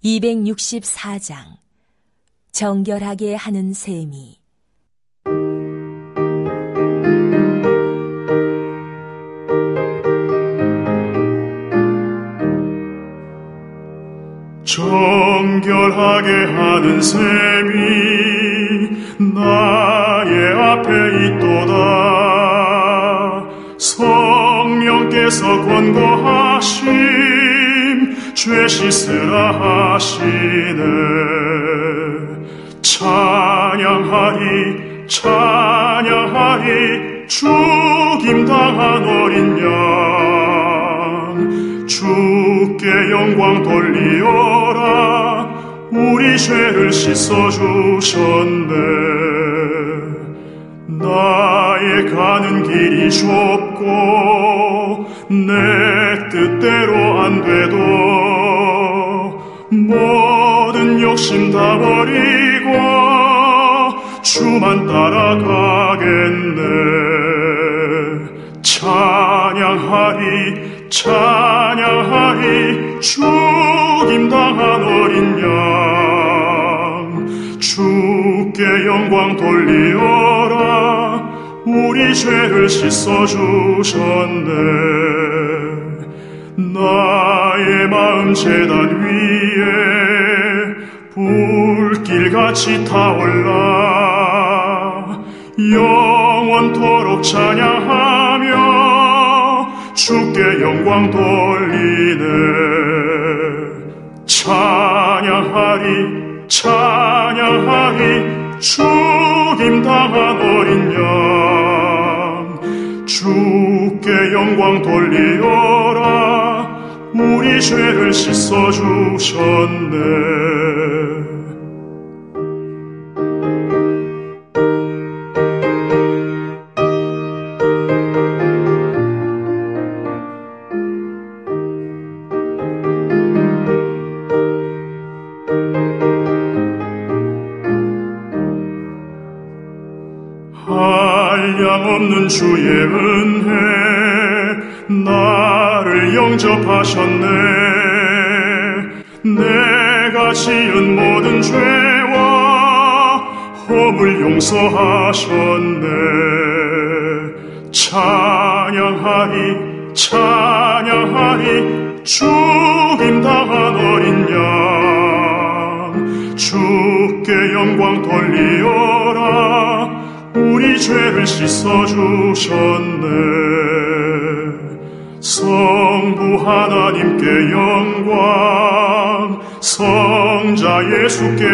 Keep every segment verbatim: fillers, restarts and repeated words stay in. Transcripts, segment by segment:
이백육십사 장 정결하게 하는 셈이. 정결하게 하는 셈이 나의 앞에 있도다. 성령께서 권고하심 죄 씻으라 하시네. 찬양하리 찬양하리 죽임당한 어린 양. 주께 영광 돌리어라. 우리 죄를 씻어주셨네. 나의 가는 길이 좁고 내 뜻대로 안 돼도 모든 욕심 다 버리고 주만 따라가겠네. 찬양하리 찬양하리 죽임당한 어린 양. 주께 영광 돌리어라. 우리 죄를 씻어주셨네. 나의 마음 제단 위에 불길같이 타올라. 영원토록 찬양하며 주께 영광 돌리네. 찬양하리 찬양하리 죽임당한 어린 양. 주께 영광 돌리어라. 우리 죄를 씻어주셨네. 한량없는 주의 은혜 나를 영접하셨네. 내가 지은 모든 죄와 허물 용서하셨네. 찬양하리 찬양하리 죽임당한 어린 양. 주께 영광 돌리어라. 우리 죄를 씻어주셨네. 성부 하나님께 영광, 성자 예수께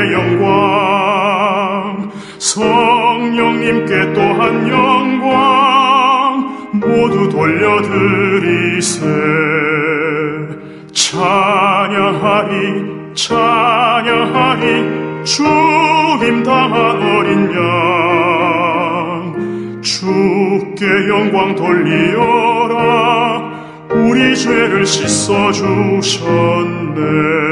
영광, 성령님께 또한 영광 모두 돌려드리세. 찬양하리 찬양하리 죽임당한 어린 양. 주께 영광 돌리어라. 우리 죄를 씻어주셨네.